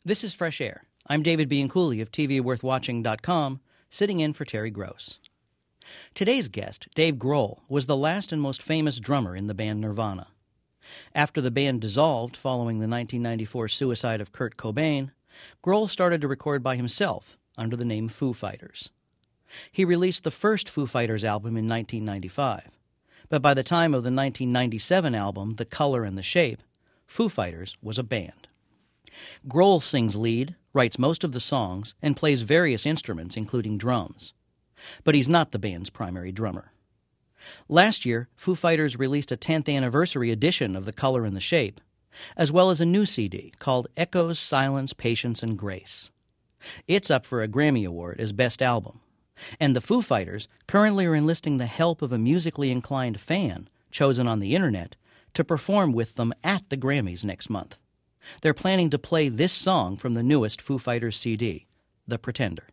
This is Fresh Air. I'm David Bianculli of TVWorthWatching.com, sitting in for Terry Gross. Today's guest, Dave Grohl, was the last and most famous drummer in the band Nirvana. After the band dissolved following the 1994 suicide of Kurt Cobain, Grohl started to record by himself under the name Foo Fighters. He released the first Foo Fighters album in 1995, but by the time of the 1997 album, The Color and the Shape, Foo Fighters was a band. Grohl sings lead, writes most of the songs, and plays various instruments, including drums. But he's not the band's primary drummer. Last year, Foo Fighters released a 10th anniversary edition of The Color and the Shape, as well as a new CD called Echoes, Silence, Patience, and Grace. It's up for a Grammy Award as Best Album, and the Foo Fighters currently are enlisting the help of a musically inclined fan, chosen on the internet, to perform with them at the Grammys next month. They're planning to play this song from the newest Foo Fighters CD, The Pretender.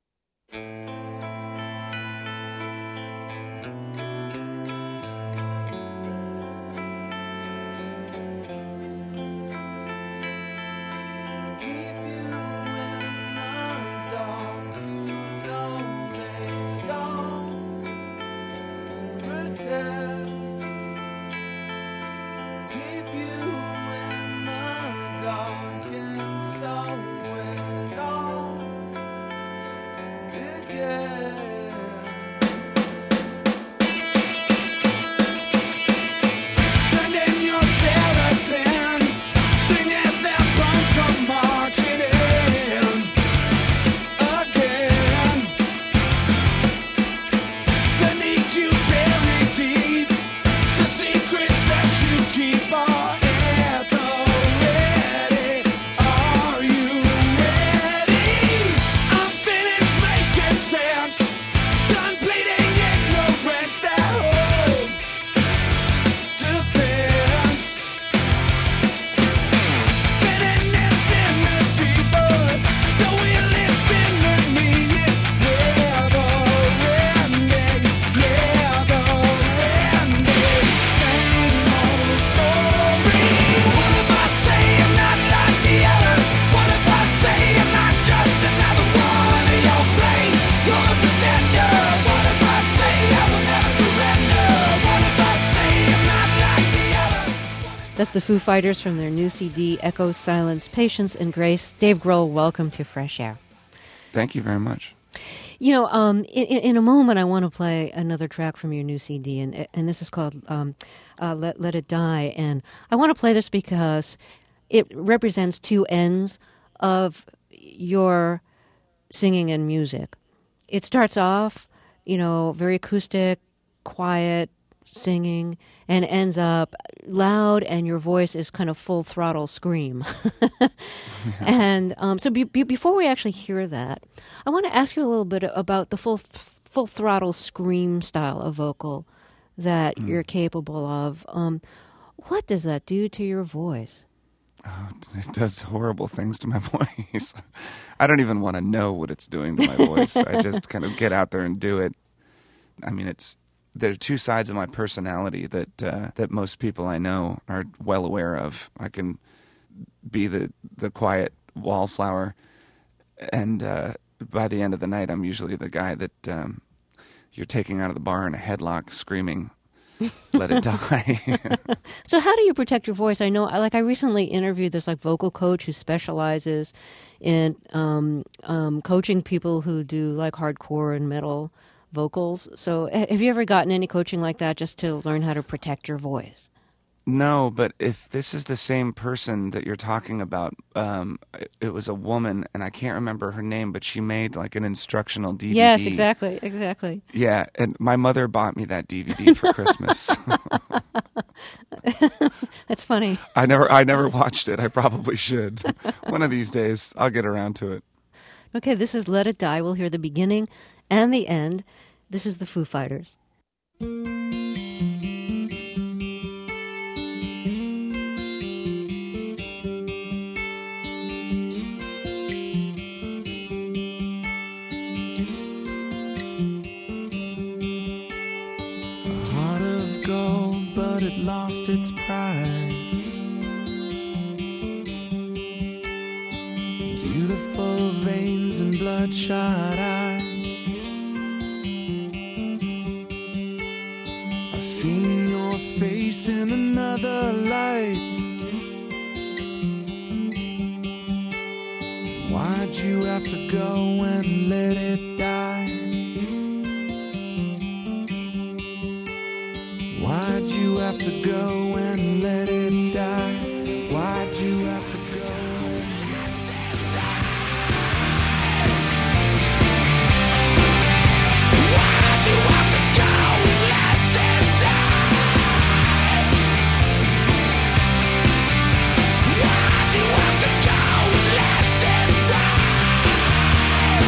That's the Foo Fighters from their new CD, Echoes, Silence, Patience, and Grace. Dave Grohl, welcome to Fresh Air. Thank you very much. You know, in a moment, I want to play another track from your new CD, and this is called Let It Die. And I want to play this because it represents two ends of your singing and music. It starts off, you know, very acoustic, quiet, singing, and ends up loud, and your voice is kind of full throttle scream. And so before we actually hear that, I want to ask you a little bit about the full throttle scream style of vocal that you're capable of. What does that do to your voice? Oh, it does horrible things to my voice. I don't even want to know what it's doing to my voice. I just kind of get out there and do it. I mean, there are two sides of my personality that most people I know are well aware of. I can be the quiet wallflower, and by the end of the night, I'm usually the guy that you're taking out of the bar in a headlock, screaming, "Let it die." So how do you protect your voice? I know, I recently interviewed this vocal coach who specializes in coaching people who do hardcore and metal vocals. So have you ever gotten any coaching like that just to learn how to protect your voice? No, but if this is the same person that you're talking about, it was a woman, and I can't remember her name, but she made an instructional DVD. Yes, exactly. Yeah, and my mother bought me that DVD for Christmas. That's funny. I never watched it. I probably should. One of these days, I'll get around to it. Okay, this is Let It Die. We'll hear the beginning and the end. This is the Foo Fighters. But it lost its pride. beautiful veins and bloodshot eyes. I've seen your face in another light. Why'd you have to go and let it die? Why'd you have to go and let it die? Why'd you have to go and let this die? Why'd you have to go and let this die? Why'd you have to go and let this die?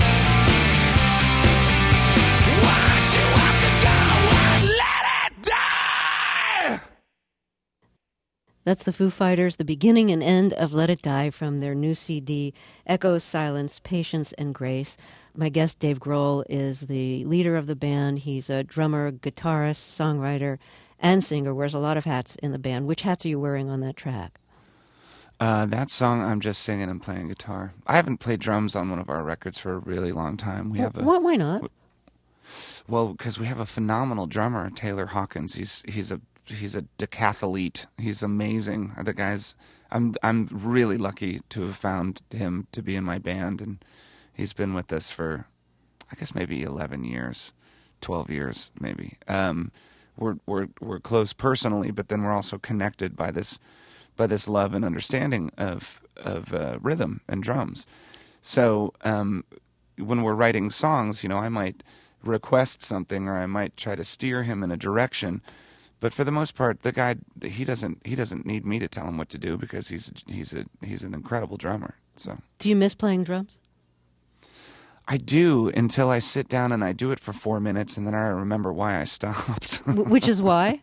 Why'd you have to go and let it die? That's the Foo Fighters, the beginning and end of Let It Die from their new CD, Echoes, Silence, Patience, and Grace. My guest, Dave Grohl, is the leader of the band. He's a drummer, guitarist, songwriter, and singer, wears a lot of hats in the band. Which hats are you wearing on that track? That song, I'm just singing and playing guitar. I haven't played drums on one of our records for a really long time. Why not? Well, because we have a phenomenal drummer, Taylor Hawkins. He's a decathlete. He's amazing. The guy's I'm really lucky to have found him to be in my band, and he's been with us for, I guess, maybe 11 years, 12 years maybe. We're close personally, but then we're also connected by this love and understanding of rhythm and drums. So when we're writing songs, I might request something, or I might try to steer him in a direction. But for the most part, the guy, he doesn't need me to tell him what to do, because he's an incredible drummer. So, Do you miss playing drums? I do, until I sit down and I do it for 4 minutes, and then I remember why I stopped. Which is why?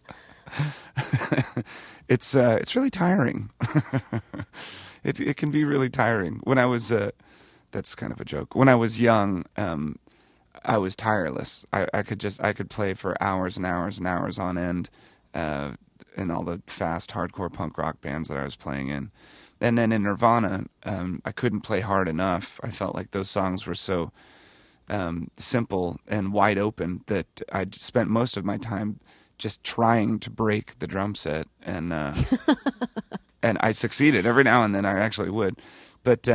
It's really tiring. It can be really tiring. When I was that's kind of a joke. When I was young, I was tireless. I could play for hours and hours and hours on end in all the fast hardcore punk rock bands that I was playing in. And then in Nirvana, I couldn't play hard enough. I felt like those songs were so simple and wide open that I spent most of my time just trying to break the drum set, and and I succeeded. Every now and then I actually would. But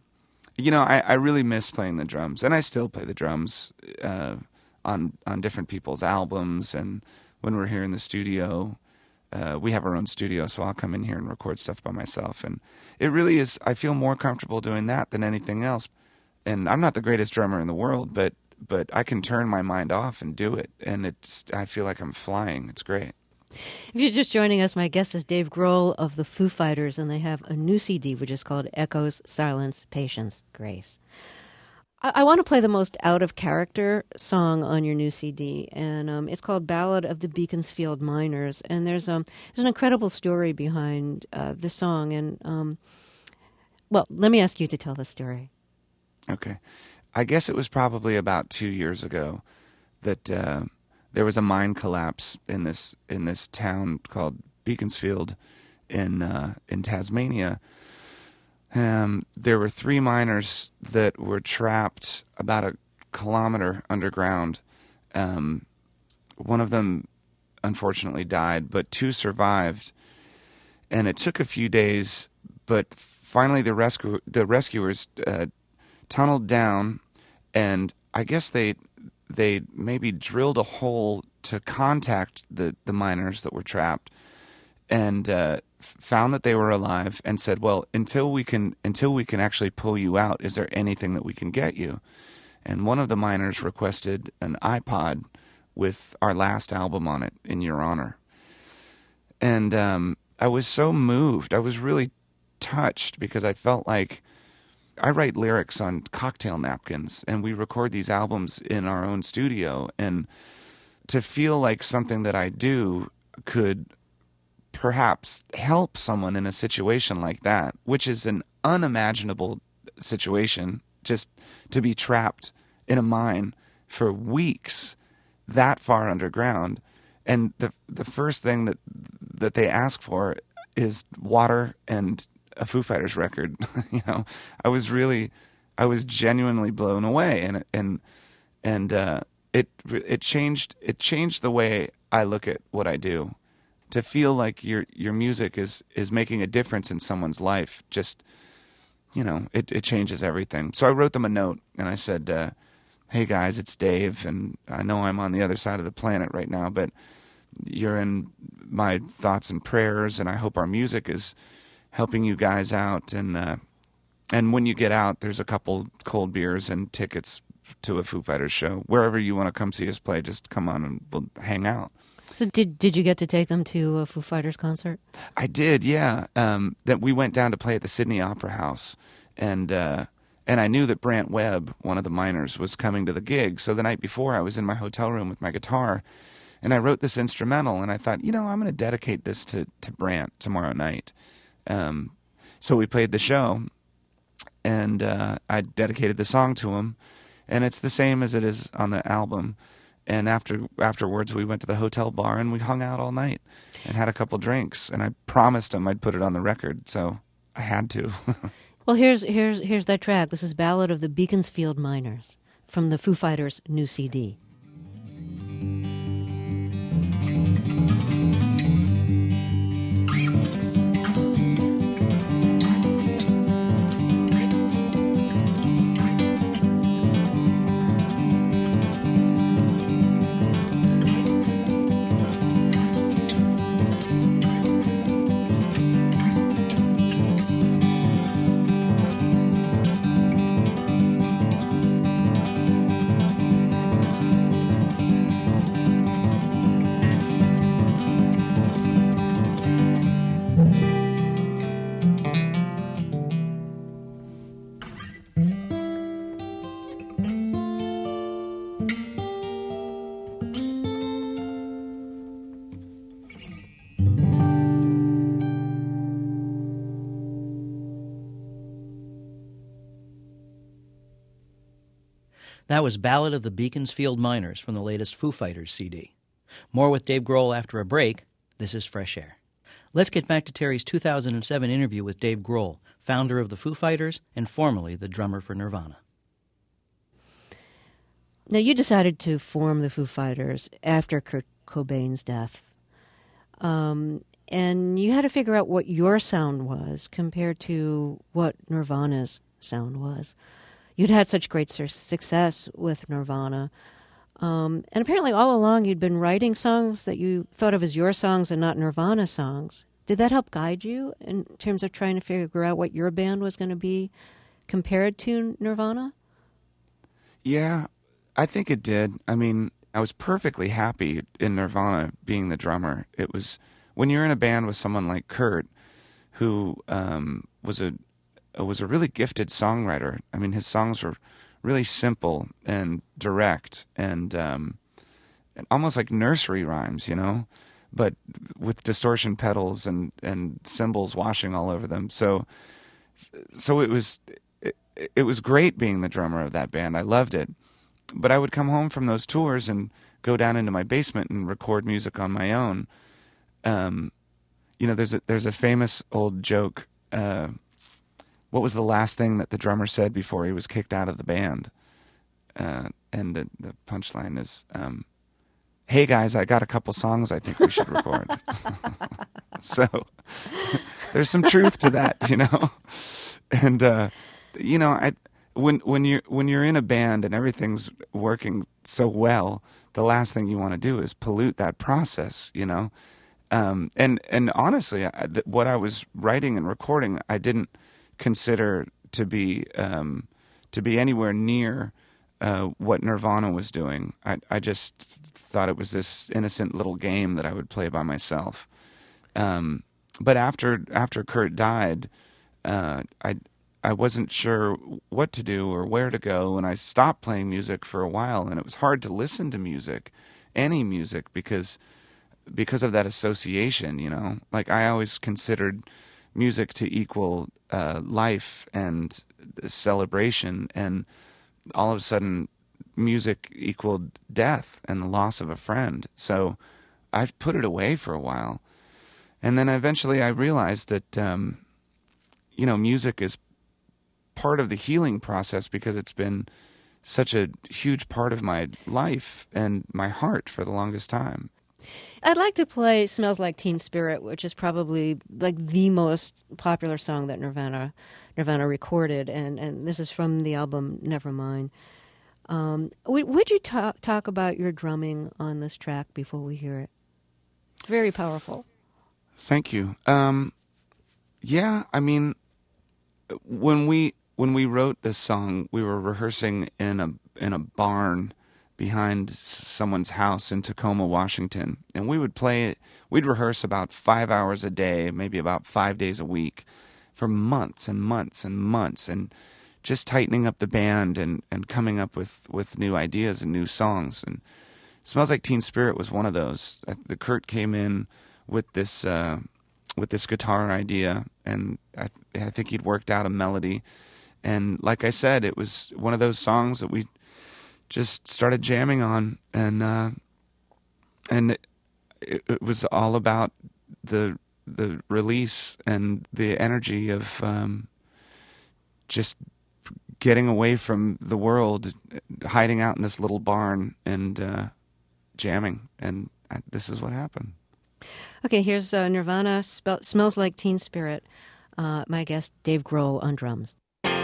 I really miss playing the drums, and I still play the drums on different people's albums, and when we're here in the studio. We have our own studio, so I'll come in here and record stuff by myself, and it really is, I feel more comfortable doing that than anything else. And I'm not the greatest drummer in the world, but I can turn my mind off and do it, and I feel like I'm flying. It's great. If you're just joining us, my guest is Dave Grohl of the Foo Fighters, and they have a new CD which is called Echoes, Silence, Patience, Grace. I want to play the most out-of-character song on your new CD, and it's called Ballad of the Beaconsfield Miners. And there's an incredible story behind this song, and, let me ask you to tell the story. Okay. I guess it was probably about 2 years ago that there was a mine collapse in this town called Beaconsfield in Tasmania. There were 3 miners that were trapped about a kilometer underground. One of them unfortunately died, but 2 survived. And it took a few days, but finally the rescuers tunneled down, and I guess they maybe drilled a hole to contact the miners that were trapped, and found that they were alive, and said, well, until we can actually pull you out, is there anything that we can get you? And one of the miners requested an iPod with our last album on it, In Your Honor. And I was so moved. I was really touched, because I felt like I write lyrics on cocktail napkins, and we record these albums in our own studio, and to feel like something that I do could perhaps help someone in a situation like that, which is an unimaginable situation, just to be trapped in a mine for weeks that far underground, and the first thing that they ask for is water and a Foo Fighters record. You know, I was genuinely blown away, and it changed the way I look at what I do. To feel like your music is making a difference in someone's life, just, you know, it changes everything. So I wrote them a note and I said, hey guys, it's Dave, and I know I'm on the other side of the planet right now, but you're in my thoughts and prayers, and I hope our music is helping you guys out. And when you get out, there's a couple cold beers and tickets to a Foo Fighters show. Wherever you want to come see us play, just come on and we'll hang out. So did you get to take them to a Foo Fighters concert? I did, yeah. That we went down to play at the Sydney Opera House, and I knew that Brant Webb, one of the miners, was coming to the gig. So the night before, I was in my hotel room with my guitar, and I wrote this instrumental, and I thought, you know, I'm going to dedicate this to Brant tomorrow night. So we played the show, and I dedicated the song to him, and it's the same as it is on the album. And afterwards, we went to the hotel bar and we hung out all night and had a couple drinks. And I promised him I'd put it on the record, so I had to. Well, here's that track. This is Ballad of the Beaconsfield Miners from the Foo Fighters' new CD. That was Ballad of the Beaconsfield Miners from the latest Foo Fighters CD. More with Dave Grohl after a break. This is Fresh Air. Let's get back to Terry's 2007 interview with Dave Grohl, founder of the Foo Fighters and formerly the drummer for Nirvana. Now, you decided to form the Foo Fighters after Kurt Cobain's death. And you had to figure out what your sound was compared to what Nirvana's sound was. You'd had such great success with Nirvana. And apparently all along you'd been writing songs that you thought of as your songs and not Nirvana songs. Did that help guide you in terms of trying to figure out what your band was going to be compared to Nirvana? Yeah, I think it did. I mean, I was perfectly happy in Nirvana being the drummer. It was, when you're in a band with someone like Kurt, who was a really gifted songwriter. I mean, his songs were really simple and direct and almost like nursery rhymes, you know, but with distortion pedals and cymbals washing all over them. So it was great being the drummer of that band. I loved it. But I would come home from those tours and go down into my basement and record music on my own. You know, there's a famous old joke. What was the last thing that the drummer said before he was kicked out of the band? And the punchline is, hey guys, I got a couple songs I think we should record. So there's some truth to that, you know? And, you know, when you're in a band and everything's working so well, the last thing you want to do is pollute that process, you know? And honestly, what I was writing and recording, I didn't consider to be anywhere near what Nirvana was doing. I just thought it was this innocent little game that I would play by myself. But after Kurt died, I wasn't sure what to do or where to go, and I stopped playing music for a while, and it was hard to listen to music, any music, because of that association, you know? Like, I always considered music to equal life and celebration, and all of a sudden music equaled death and the loss of a friend. So I've put it away for a while. And then eventually I realized that, music is part of the healing process because it's been such a huge part of my life and my heart for the longest time. I'd like to play Smells Like Teen Spirit, which is probably like the most popular song that Nirvana recorded, and this is from the album Nevermind. Would you talk about your drumming on this track before we hear it? Very powerful. Thank you. Yeah, I mean, when we wrote this song, we were rehearsing in a barn behind someone's house in Tacoma, Washington, and we would play it. We'd rehearse about 5 hours a day, maybe about 5 days a week, for months and months and months, and just tightening up the band and coming up with new ideas and new songs. And Smells Like Teen Spirit was one of those. The Kurt came in with this guitar idea, and I think he'd worked out a melody. And like I said, it was one of those songs that we just started jamming on, and it was all about the release and the energy of just getting away from the world, hiding out in this little barn and jamming, and this is what happened. Okay, here's Nirvana, Smells Like Teen Spirit. My guest, Dave Grohl, on drums.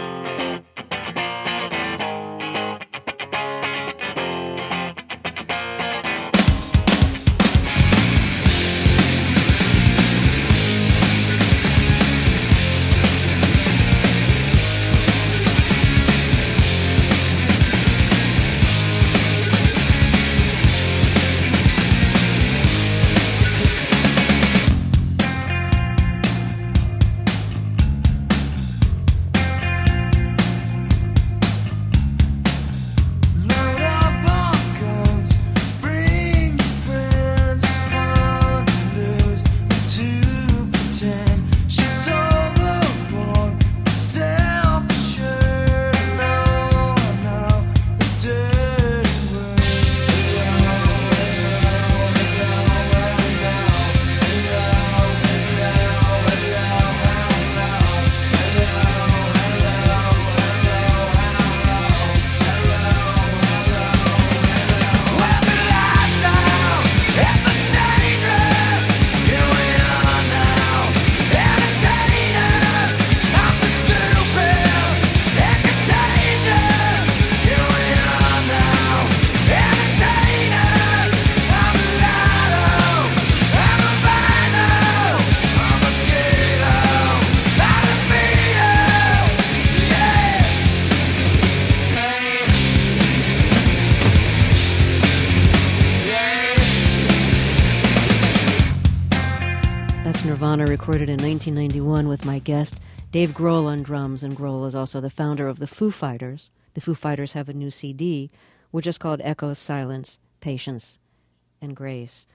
Nirvana, recorded in 1991 with my guest, Dave Grohl, on drums, and Grohl is also the founder of the Foo Fighters. The Foo Fighters have a new CD, which is called Echoes, Silence, Patience, and Grace.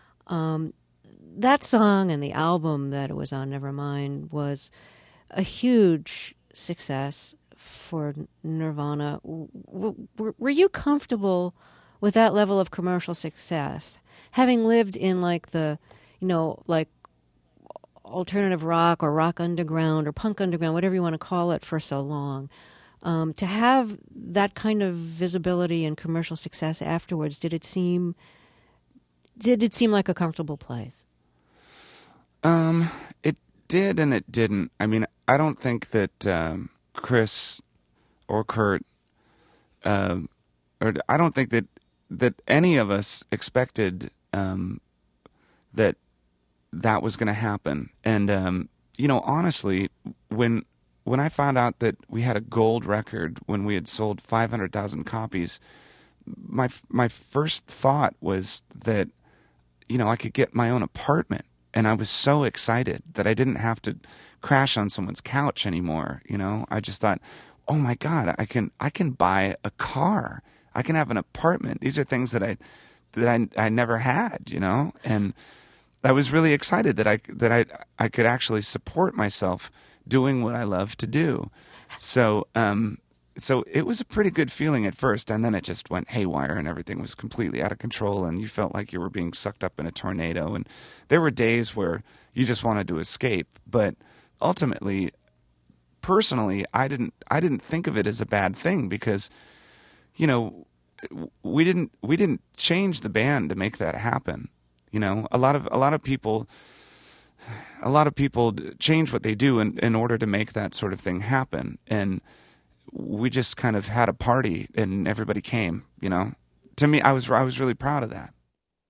That song and the album that it was on, Nevermind, was a huge success for Nirvana. Were you comfortable with that level of commercial success, having lived in like the, like alternative rock or rock underground or punk underground, whatever you want to call it, for so long? To have that kind of visibility and commercial success afterwards, did it seem like a comfortable place? It did and it didn't. I mean, I don't think that Chris or Kurt, or I don't think that any of us expected that was going to happen. And honestly, when I found out that we had a gold record when we had sold 500,000 copies, my first thought was that I could get my own apartment. And I was so excited that I didn't have to crash on someone's couch anymore. I just thought, oh my God, I can buy a car. I can have an apartment. These are things that I never had, and I was really excited that I could actually support myself doing what I love to do. So it was a pretty good feeling at first, and then it just went haywire, and everything was completely out of control, and you felt like you were being sucked up in a tornado. And there were days where you just wanted to escape, but ultimately, personally, I didn't think of it as a bad thing because, you know, we didn't change the band to make that happen. You know, a lot of people change what they do in order to make that sort of thing happen. And we just kind of had a party and everybody came, you know. To me, I was really proud of that.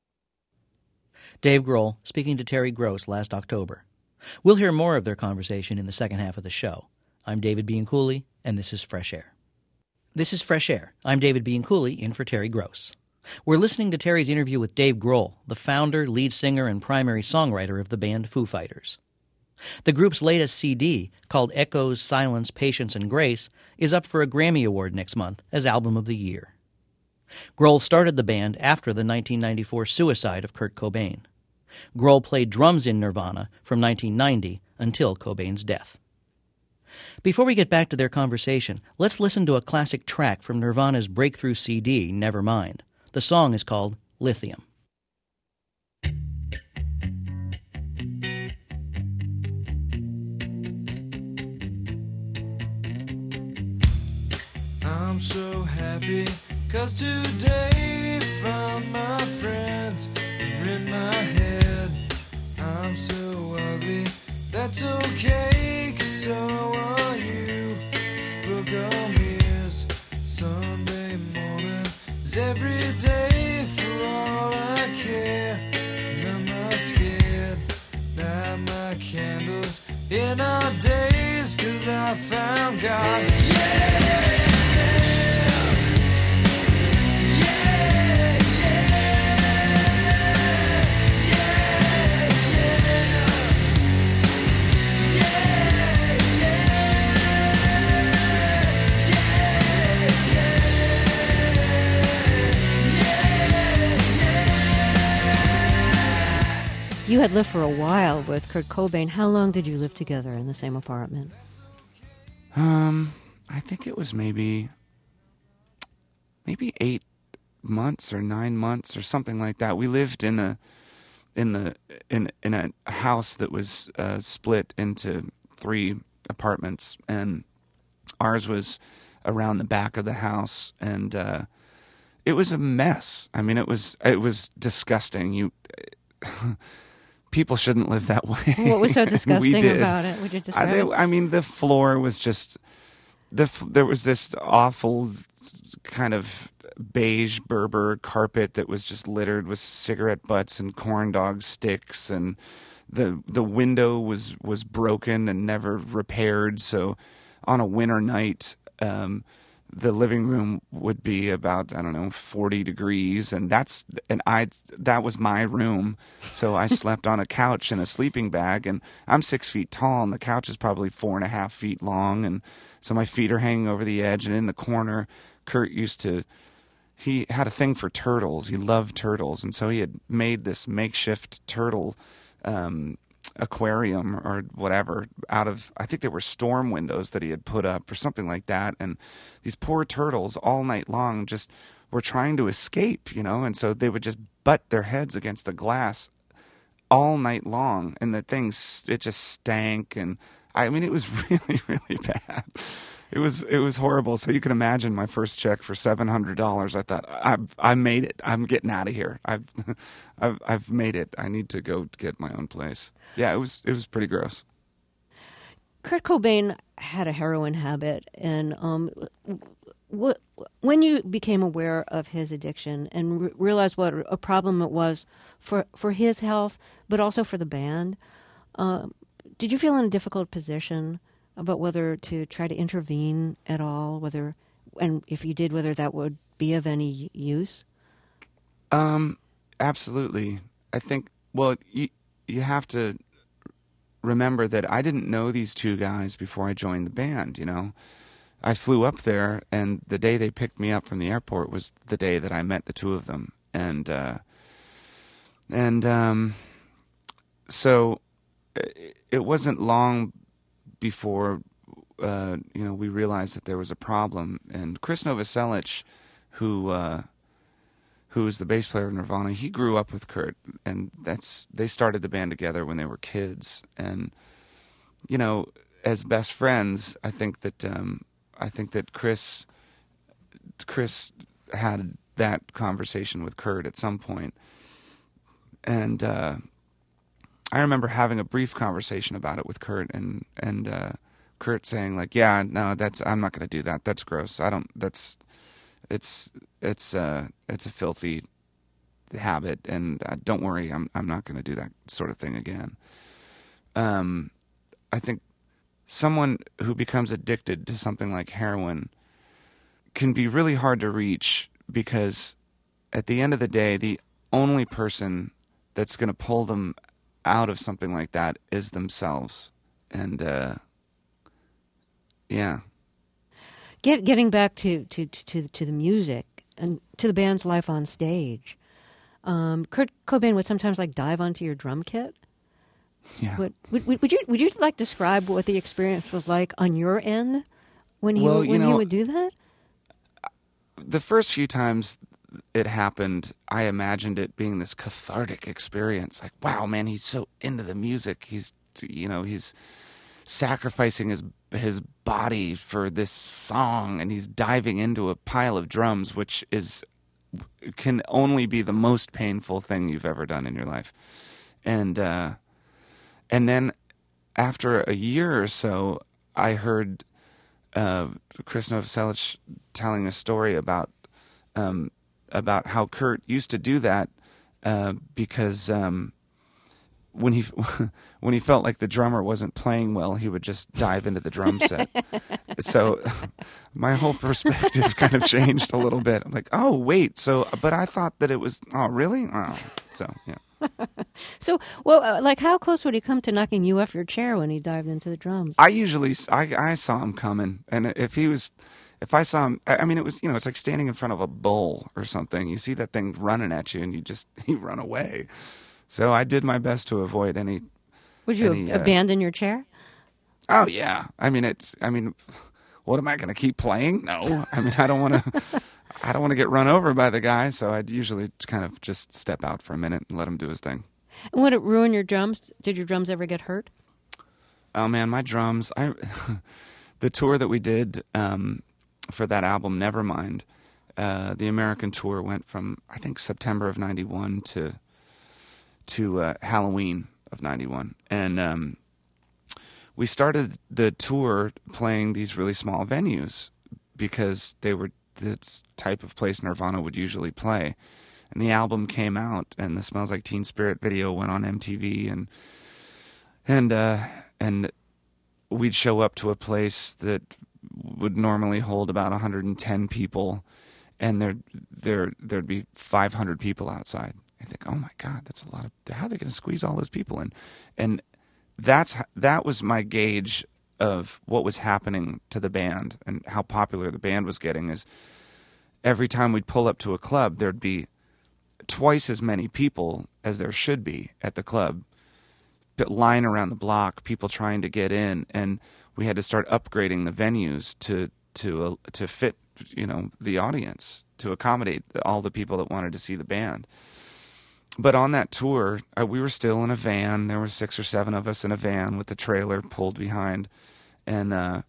Dave Grohl speaking to Terry Gross last October. We'll hear more of their conversation in the second half of the show. I'm David Bianculli, and this is Fresh Air. This is Fresh Air. I'm David Bianculli, in for Terry Gross. We're listening to Terry's interview with Dave Grohl, the founder, lead singer, and primary songwriter of the band Foo Fighters. The group's latest CD, called Echoes, Silence, Patience, and Grace, is up for a Grammy Award next month as Album of the Year. Grohl started the band after the 1994 suicide of Kurt Cobain. Grohl played drums in Nirvana from 1990 until Cobain's death. Before we get back to their conversation, let's listen to a classic track from Nirvana's breakthrough CD, Nevermind. The song is called Lithium. I'm so happy, 'cause today found my friends are in my head. I'm so ugly, that's okay, 'cause so are you. Book on mirrors, Sunday morning is every day for all I care. And I'm not scared, light my candles in our days, 'cause I found God. Yeah! You had lived for a while with Kurt Cobain. How long did you live together in the same apartment? I think it was maybe 8 months or 9 months or something like that. We lived in a house that was split into 3 apartments, and ours was around the back of the house, and it was a mess. I mean, it was disgusting. People shouldn't live that way. What was so disgusting We did. about it? Would you describe it? I mean, the floor was just there was this awful kind of beige Berber carpet that was just littered with cigarette butts and corn dog sticks, and the window was broken and never repaired. So on a winter night, the living room would be about, 40 degrees, and that was my room. So I slept on a couch in a sleeping bag, and I'm 6 feet tall, and the couch is probably 4.5 feet long, and so my feet are hanging over the edge. And in the corner, Kurt he had a thing for turtles. He loved turtles, and so he had made this makeshift turtle aquarium or whatever out of, I think they were storm windows that he had put up or something like that. And these poor turtles all night long just were trying to escape, and so they would just butt their heads against the glass all night long, and it just stank. And I mean, it was really, really bad. It was horrible. So you can imagine my first check for $700. I thought, I made it. I'm getting out of here. I've made it. I need to go get my own place. Yeah, it was pretty gross. Kurt Cobain had a heroin habit, and when you became aware of his addiction and realized what a problem it was for his health, but also for the band, did you feel in a difficult position about whether to try to intervene at all, and if you did, whether that would be of any use? Absolutely. I think, well, you have to remember that I didn't know these 2 guys before I joined the band, I flew up there, and the day they picked me up from the airport was the day that I met the 2 of them. So it wasn't long before we realized that there was a problem. And Chris Novoselic, who is the bass player of Nirvana, he grew up with Kurt, and they started the band together when they were kids. And as best friends, I think that Chris had that conversation with Kurt at some point, and I remember having a brief conversation about it with Kurt, and Kurt saying like, "Yeah, no, I'm not going to do that. That's gross. I don't. It's a filthy habit, and don't worry, I'm not going to do that sort of thing again." I think someone who becomes addicted to something like heroin can be really hard to reach, because at the end of the day, the only person that's going to pull them out of something like that is themselves. And yeah. Getting back to the music and to the band's life on stage, Kurt Cobain would sometimes like dive onto your drum kit. Yeah. Would you like describe what the experience was like on your end when he would do that? The first few times it happened, I imagined it being this cathartic experience. Like, wow, man, he's so into the music. He's sacrificing his body for this song, and he's diving into a pile of drums, which can only be the most painful thing you've ever done in your life. And then after a year or so, I heard Chris Novoselic telling a story about how Kurt used to do that because when he felt like the drummer wasn't playing well, he would just dive into the drum set. So my whole perspective kind of changed a little bit. I'm like, oh wait, but I thought that it was. Oh really? Oh, so yeah. So, well, like, how close would he come to knocking you off your chair when he dived into the drums? I saw him coming, and if I saw him, I mean, it was, it's like standing in front of a bull or something. You see that thing running at you, and you run away. So I did my best to avoid any. Would you abandon your chair? Oh yeah, I mean, what am I going to keep playing? No, I mean, I don't want to get run over by the guy, so I'd usually kind of just step out for a minute and let him do his thing. And would it ruin your drums? Did your drums ever get hurt? Oh man, my drums! The tour that we did for that album, Nevermind, the American tour went from, I think, September of '91 to Halloween of '91, and we started the tour playing these really small venues because they were the type of place Nirvana would usually play. And the album came out, and the Smells Like Teen Spirit video went on MTV, and we'd show up to a place that would normally hold about 110 people, and there'd be 500 people outside. I think, oh my God, that's a lot of. How are they going to squeeze all those people in? And that was my gauge of what was happening to the band and how popular the band was getting. Is every time we'd pull up to a club, there'd be twice as many people as there should be at the club, but line around the block, people trying to get in, and we had to start upgrading the venues to fit, the audience, to accommodate all the people that wanted to see the band. But on that tour, we were still in a van. There were 6 or 7 of us in a van with the trailer pulled behind, and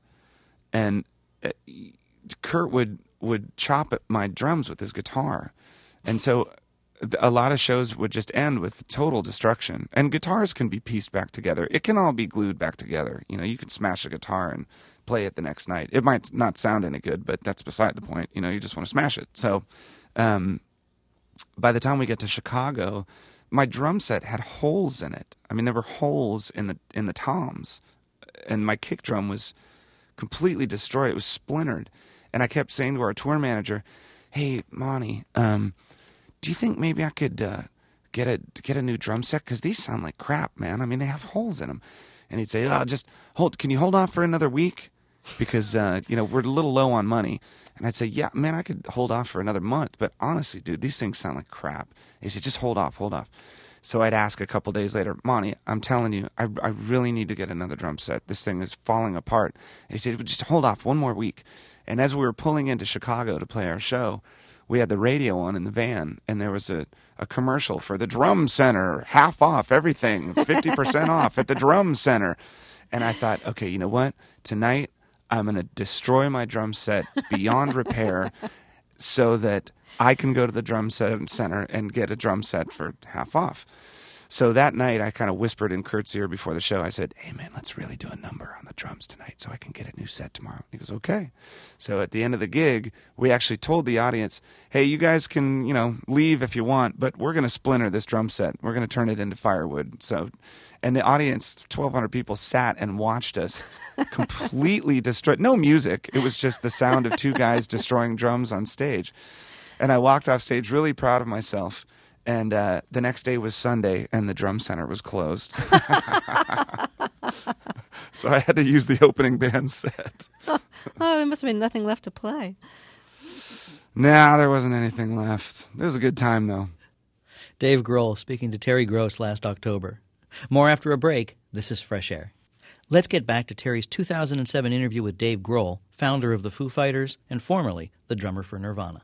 Kurt would chop at my drums with his guitar, and so a lot of shows would just end with total destruction. And guitars can be pieced back together. It can all be glued back together. You can smash a guitar and play it the next night. It might not sound any good, but that's beside the point. You just want to smash it. So by the time we get to Chicago, my drum set had holes in it. I mean, there were holes in the toms, and my kick drum was completely destroyed. It was splintered. And I kept saying to our tour manager, "Hey, Monty, do you think maybe I could get a new drum set? Because these sound like crap, man. I mean, they have holes in them." And he'd say, "Oh, just hold. Can you hold off for another week? Because we're a little low on money." And I'd say, "Yeah, man, I could hold off for another month. But honestly, dude, these things sound like crap." He said, "Just hold off." So I'd ask a couple days later, "Monty, I'm telling you, I really need to get another drum set. This thing is falling apart." And he said, "Just hold off one more week." And as we were pulling into Chicago to play our show, we had the radio on in the van, and there was a commercial for the Drum Center, half off everything, 50% off at the Drum Center. And I thought, okay, you know what? Tonight, I'm going to destroy my drum set beyond repair so that I can go to the drum center and get a drum set for half off. So that night, I kind of whispered in Kurt's ear before the show. I said, hey, man, let's really do a number on the drums tonight so I can get a new set tomorrow. He goes, okay. So at the end of the gig, we actually told the audience, hey, you guys can, leave if you want, but we're going to splinter this drum set. We're going to turn it into firewood. And the audience, 1,200 people, sat and watched us completely destroy. No music. It was just the sound of two guys destroying drums on stage. And I walked off stage really proud of myself. And the next day was Sunday, and the drum center was closed. So I had to use the opening band set. Oh, there must have been nothing left to play. Nah, there wasn't anything left. It was a good time, though. Dave Grohl speaking to Terry Gross last October. More after a break. This is Fresh Air. Let's get back to Terry's 2007 interview with Dave Grohl, founder of the Foo Fighters and formerly the drummer for Nirvana.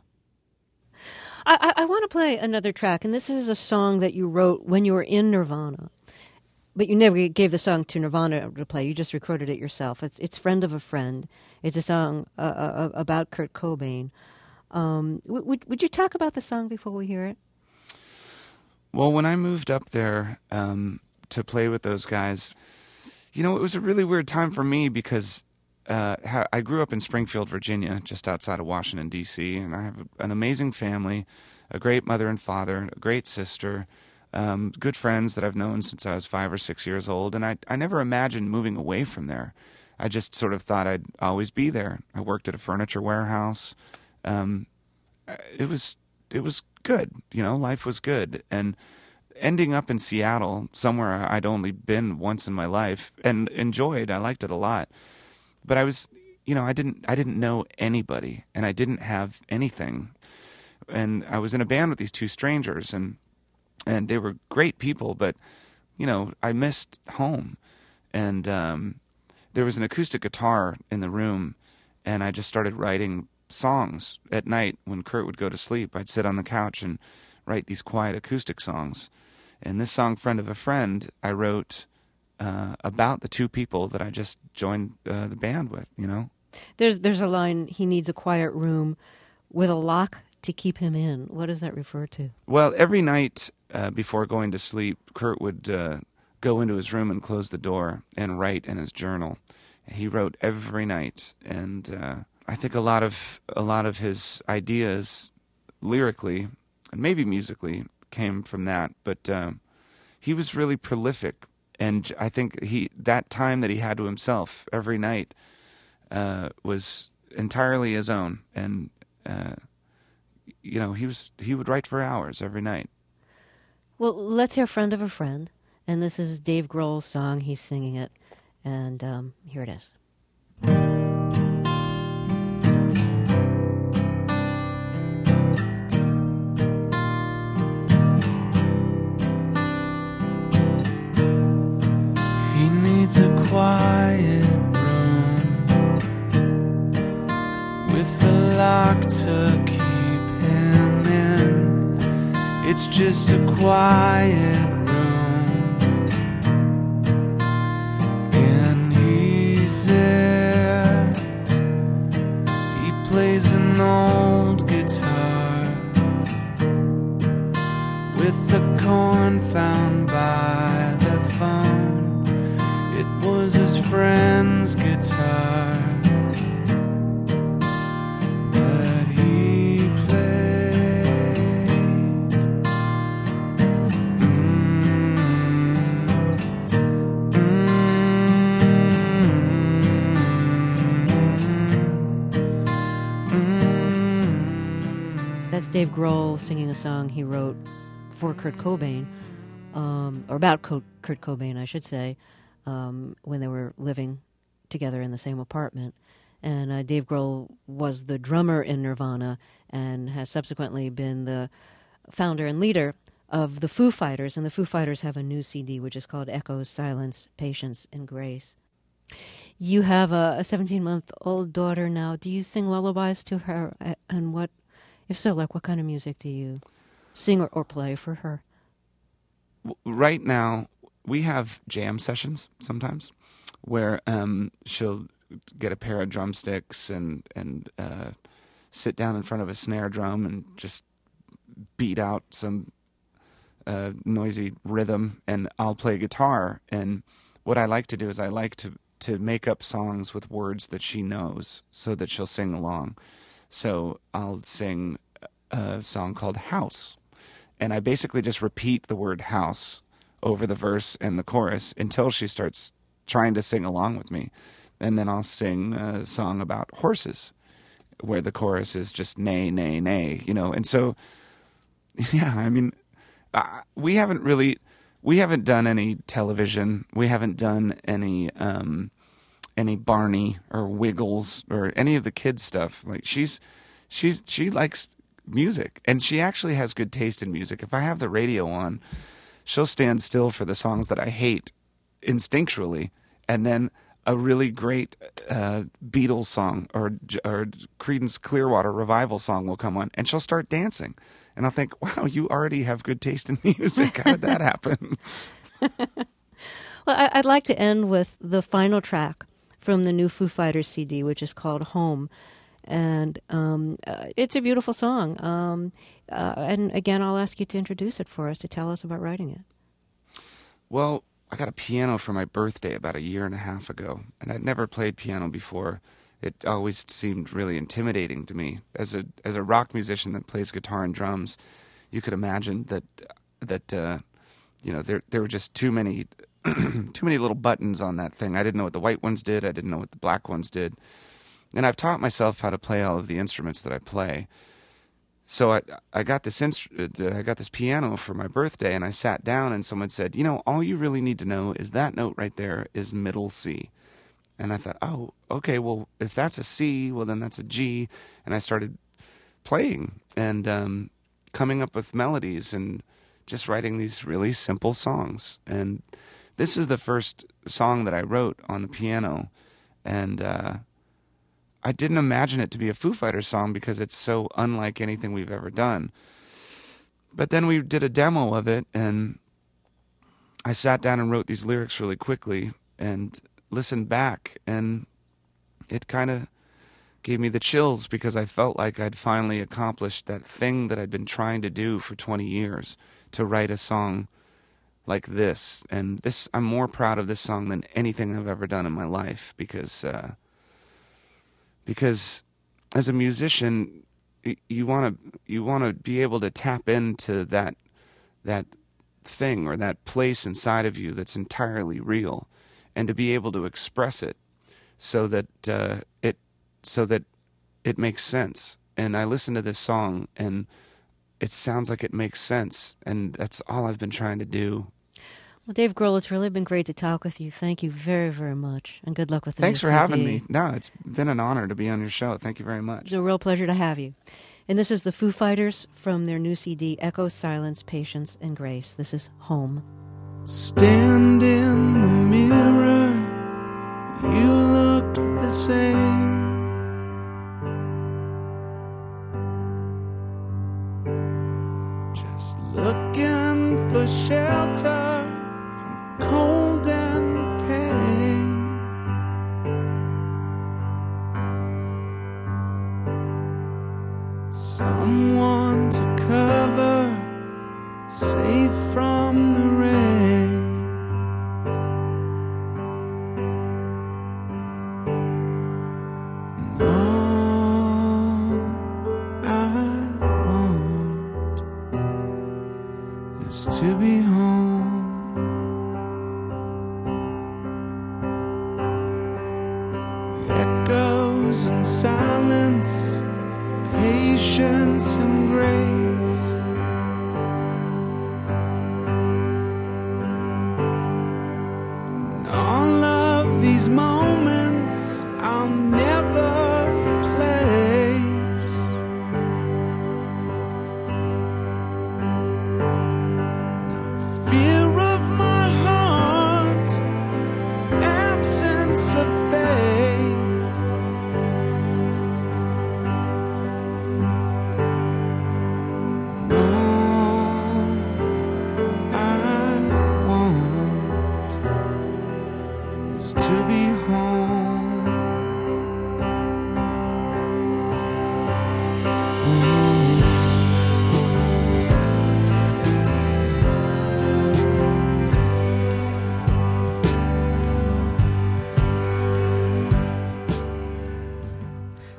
I want to play another track, and this is a song that you wrote when you were in Nirvana, but you never gave the song to Nirvana to play. You just recorded it yourself. It's Friend of a Friend. It's a song about Kurt Cobain. Would you talk about the song before we hear it? Well, when I moved up there to play with those guys, it was a really weird time for me because I grew up in Springfield, Virginia, just outside of Washington, D.C., and I have an amazing family, a great mother and father, a great sister, good friends that I've known since I was 5 or 6 years old, and I never imagined moving away from there. I just sort of thought I'd always be there. I worked at a furniture warehouse. It was good, life was good, and ending up in Seattle, somewhere I'd only been once in my life, and enjoyed, I liked it a lot. But I was, I didn't know anybody, and I didn't have anything. And I was in a band with these two strangers, and they were great people, but, I missed home. And there was an acoustic guitar in the room, and I just started writing songs at night when Kurt would go to sleep. I'd sit on the couch and write these quiet acoustic songs. And this song, Friend of a Friend, I wrote about the two people that I just joined the band with, There's a line, he needs a quiet room with a lock to keep him in. What does that refer to? Well, every night before going to sleep, Kurt would go into his room and close the door and write in his journal. He wrote every night, and I think a lot of his ideas lyrically and maybe musically came from that, but he was really prolific. And I think that time that he had to himself every night was entirely his own. And he would write for hours every night. Well, let's hear "Friend of a Friend," and this is Dave Grohl's song. He's singing it, and here it is. It's a quiet room with a lock to keep him in. It's just a quiet room, and he's there. He plays an old guitar with the corn found by the phone. It was his friend's guitar, but he played. That's Dave Grohl singing a song he wrote for Kurt Cobain, or about Kurt Cobain, I should say. When they were living together in the same apartment. And Dave Grohl was the drummer in Nirvana and has subsequently been the founder and leader of the Foo Fighters. And the Foo Fighters have a new CD which is called Echoes, Silence, Patience, and Grace. You have a 17-month-old daughter now. Do you sing lullabies to her? And what, if so, what kind of music do you sing or play for her? Right now, we have jam sessions sometimes, where she'll get a pair of drumsticks and sit down in front of a snare drum and just beat out some noisy rhythm, and I'll play guitar. And what I like to do is I like to make up songs with words that she knows so that she'll sing along. So I'll sing a song called House, and I basically just repeat the word house over the verse and the chorus until she starts trying to sing along with me. And then I'll sing a song about horses where the chorus is just neigh, neigh, neigh, And so, yeah, I mean, we haven't done any television. We haven't done any Barney or Wiggles or any of the kids stuff. Like she likes music, and she actually has good taste in music. If I have the radio on, she'll stand still for the songs that I hate instinctually, and then a really great Beatles song or Creedence Clearwater Revival song will come on, and she'll start dancing. And I'll think, wow, you already have good taste in music. How did that happen? Well, I'd like to end with the final track from the new Foo Fighters CD, which is called Home. And it's a beautiful song. And again, I'll ask you to introduce it for us, to tell us about writing it. Well, I got a piano for my birthday about 1.5 years ago, and I'd never played piano before. It always seemed really intimidating to me. As a rock musician that plays guitar and drums, you could imagine that there were just too many little buttons on that thing. I didn't know what the white ones did. I didn't know what the black ones did. And I've taught myself how to play all of the instruments that I play. So I got this piano for my birthday, and I sat down, and someone said, all you really need to know is that note right there is middle C. And I thought, oh, okay, well, if that's a C, well, then that's a G. And I started playing and coming up with melodies and just writing these really simple songs. And this is the first song that I wrote on the piano. And I didn't imagine it to be a Foo Fighters song because it's so unlike anything we've ever done. But then we did a demo of it, and I sat down and wrote these lyrics really quickly and listened back, and it kind of gave me the chills because I felt like I'd finally accomplished that thing that I'd been trying to do for 20 years, to write a song like this. And I'm more proud of this song than anything I've ever done in my life because as a musician, you want to be able to tap into that thing or that place inside of you that's entirely real, and to be able to express it so that it makes sense. And I listen to this song, and it sounds like it makes sense, and that's all I've been trying to do. Well, Dave Grohl, it's really been great to talk with you. Thank you very, very much, and good luck with the Thanks new for CD. having me. No, it's been an honor to be on your show. Thank you very much. It's a real pleasure to have you. And this is the Foo Fighters from their new CD, Echo, Silence, Patience, and Grace. This is Home. Stand in the mirror, you look the same. Just looking for shelter from cold and pain. Someone to cover, safe from the rain. And all I want is to be home. Echoes and silence, patience and grace. And all of these moments I'll never replace. No fear of my heart, no absence of faith.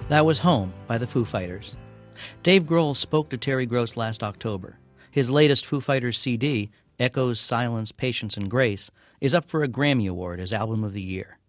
That was Home by the Foo Fighters. Dave Grohl spoke to Terry Gross last October. His latest Foo Fighters CD, Echoes, Silence, Patience, and Grace, is up for a Grammy Award as Album of the Year.